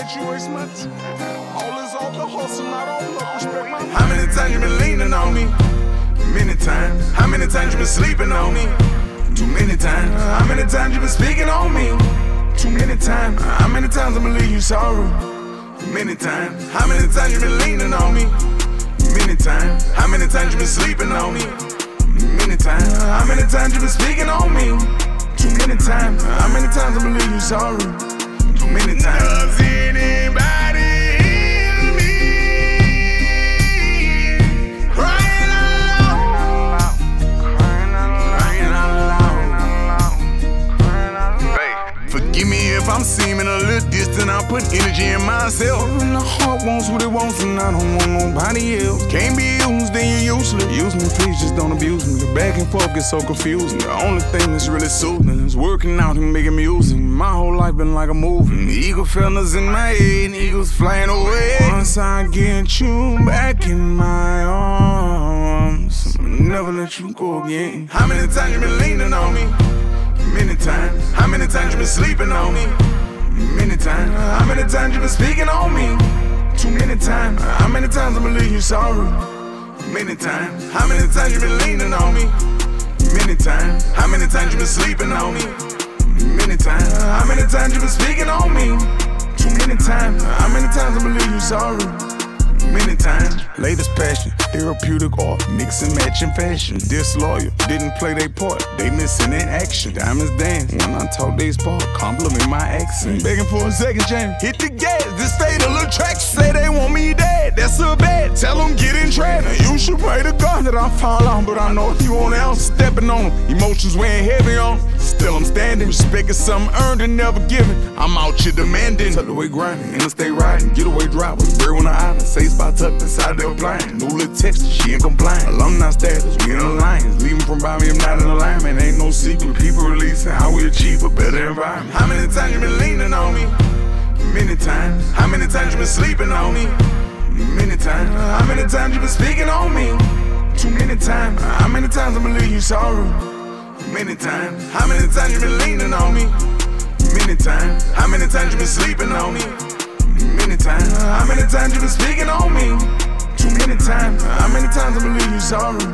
let you waste my time. All is off the hustle, not all luck. Respect my How many times you been leaning on me? Many times. How many times you been sleeping on me? Too many times. How many times you been speaking on me? Too many times. How many times I'ma leave you sorry? Many times. How many times you been leaning on me? Many times. How many times you been sleeping on me? Many times. How many times you been speaking on me? Too many times. How many times I'ma leave you sorry? Too many times. Does anybody hear me? Crying out loud. Crying out loud. Forgive me if I'm seeming a little distant. I put energy in myself. And the heart wants what it wants, and I don't want nobody else. Can't be used, then you're useless. Use me, please, just don't abuse me. The back and forth gets so confusing. The only thing that's really soothing is working out and making music. My whole life been like a movie. The eagle feathers in my head, and eagles flying away. Once I get you back in my arms, I'll never let you go again. How many times you been leaning on me? Many times. How many times you been sleeping on me? Many times. How many times you been speaking on me? Too many times. How many times I'ma leave you sorry? Many times. How many times you been leaning on me? Many times. How many times you been sleeping on me? Many times. How many times you been speaking on me? Too many times. How many times I'ma leave you sorry? Many times. Latest passion, therapeutic art, mix and match in fashion. Disloyal, didn't play their part, they missing in action. Diamonds dance, when I talk they spark, compliment my accent. Begging for a second chance, hit the gas, this fatal attraction. Say they want me dead, that's a bad, tell them get in traffic. You should pray to God that I fall on, but I know you won't else stepping on them. Emotions weighing heavy on, still I'm standing. Respect is something earned and never given, I'm out here demanding. Tuck away grinding, interstate riding, getaway drivers, bird on the island, safe spot tucked inside the blind. New little texture, she ain't compliant. Alumni status, we in alliance. Leaving from Bobby, I'm not in alignment. Ain't no secret, people releasing how we achieve a better environment. How many times you been leaning on me? Many times. How many times you been sleeping on me? Many times. How many times you been speaking on me? Too many times. How many times I'ma leave you sorry? Many times. How many times you been leaning on me? Many times. How many times you been sleeping on me? Many times. How many times you been speaking on me? Too many times. How many times I'ma leave you sorry?